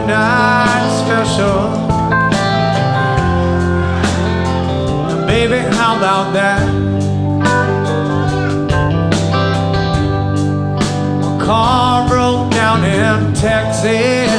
midnight special. Baby, how about that? My car broke down in Texas.